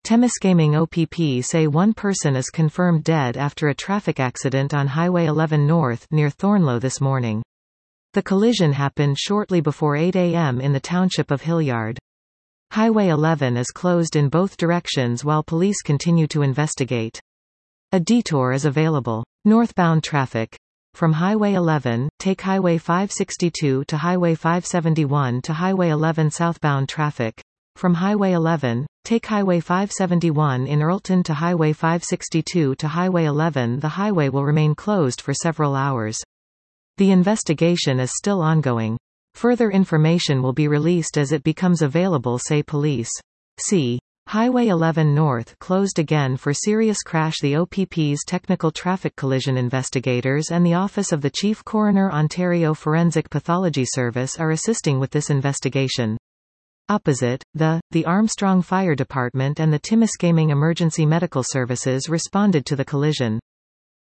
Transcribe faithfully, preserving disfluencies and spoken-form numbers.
Temiskaming O P P say one person is confirmed dead after a traffic accident on Highway eleven North near Thornlow this morning. The collision happened shortly before eight A M in the township of Hilliard. Highway eleven is closed in both directions while police continue to investigate. A detour is available. Northbound traffic. From Highway eleven, take Highway five sixty-two to Highway five seventy-one to Highway eleven. Southbound traffic. From Highway eleven, take Highway five seventy-one in Earlton to Highway five sixty-two to Highway eleven. The highway will remain closed for several hours. The investigation is still ongoing. Further information will be released as it becomes available, say police. C. Highway eleven North closed again for serious crash. The O P P's Technical Traffic Collision Investigators and the Office of the Chief Coroner Ontario Forensic Pathology Service are assisting with this investigation. Opposite, the, the Armstrong Fire Department and the Timiskaming Emergency Medical Services responded to the collision.